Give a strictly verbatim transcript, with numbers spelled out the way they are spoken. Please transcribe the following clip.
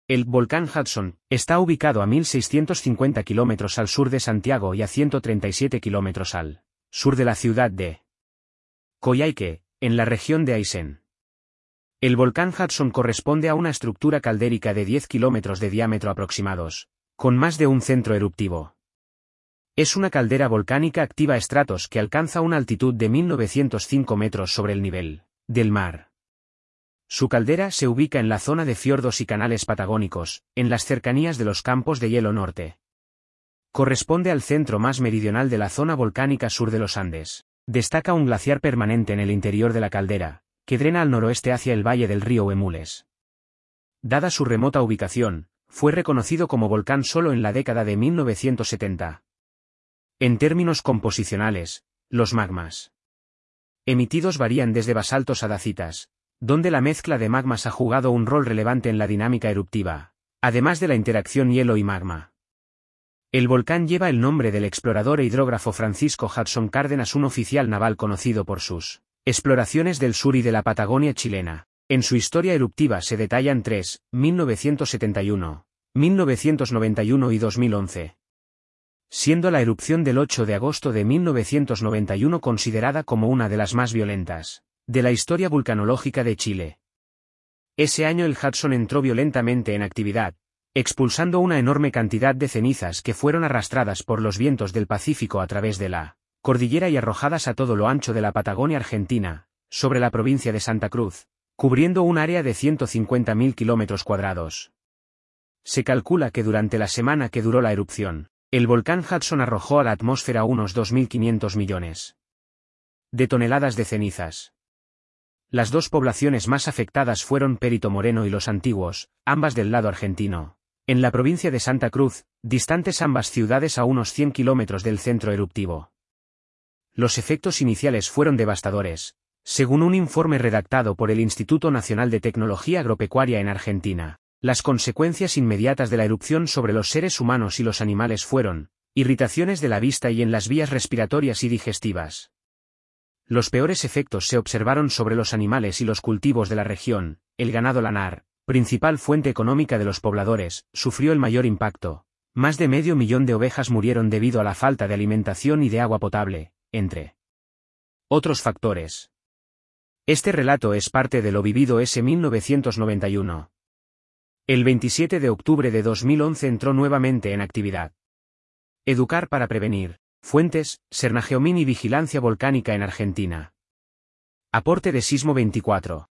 El volcán Hudson está ubicado a mil seiscientos cincuenta kilómetros al sur de Santiago y a ciento treinta y siete kilómetros al sur de la ciudad de Coyhaique, en la región de Aysén. El volcán Hudson corresponde a una estructura caldérica de diez kilómetros de diámetro aproximados, con más de un centro eruptivo. Es una caldera volcánica activa a estratos que alcanza una altitud de mil novecientos cinco metros sobre el nivel del mar. Su caldera se ubica en la zona de fiordos y canales patagónicos, en las cercanías de los campos de hielo norte. Corresponde al centro más meridional de la zona volcánica sur de los Andes. Destaca un glaciar permanente en el interior de la caldera, que drena al noroeste hacia el valle del río Huemules. Dada su remota ubicación, fue reconocido como volcán solo en la década de mil novecientos setenta. En términos composicionales, los magmas emitidos varían desde basaltos a dacitas, donde la mezcla de magmas ha jugado un rol relevante en la dinámica eruptiva, además de la interacción hielo y magma. El volcán lleva el nombre del explorador e hidrógrafo Francisco Hudson Cárdenas, un oficial naval conocido por sus exploraciones del sur y de la Patagonia chilena. En su historia eruptiva se detallan tres, mil novecientos setenta y uno, mil novecientos noventa y uno y dos mil once. Siendo la erupción del ocho de agosto de mil novecientos noventa y uno considerada como una de las más violentas de la historia vulcanológica de Chile. Ese año el Hudson entró violentamente en actividad, expulsando una enorme cantidad de cenizas que fueron arrastradas por los vientos del Pacífico a través de la cordillera y arrojadas a todo lo ancho de la Patagonia Argentina, sobre la provincia de Santa Cruz, cubriendo un área de ciento cincuenta mil kilómetros cuadrados. Se calcula que durante la semana que duró la erupción, el volcán Hudson arrojó a la atmósfera unos dos mil quinientos millones de toneladas de cenizas. Las dos poblaciones más afectadas fueron Perito Moreno y Los Antiguos, ambas del lado argentino, en la provincia de Santa Cruz, distantes ambas ciudades a unos cien kilómetros del centro eruptivo. Los efectos iniciales fueron devastadores, según un informe redactado por el Instituto Nacional de Tecnología Agropecuaria en Argentina. Las consecuencias inmediatas de la erupción sobre los seres humanos y los animales fueron irritaciones de la vista y en las vías respiratorias y digestivas. Los peores efectos se observaron sobre los animales y los cultivos de la región. El ganado lanar, principal fuente económica de los pobladores, sufrió el mayor impacto. Más de medio millón de ovejas murieron debido a la falta de alimentación y de agua potable, entre otros factores. Este relato es parte de lo vivido ese mil novecientos noventa y uno. El veintisiete de octubre de dos mil once entró nuevamente en actividad. Educar para prevenir. Fuentes, Sernageomin y Vigilancia Volcánica en Argentina. Aporte de Sismo veinticuatro.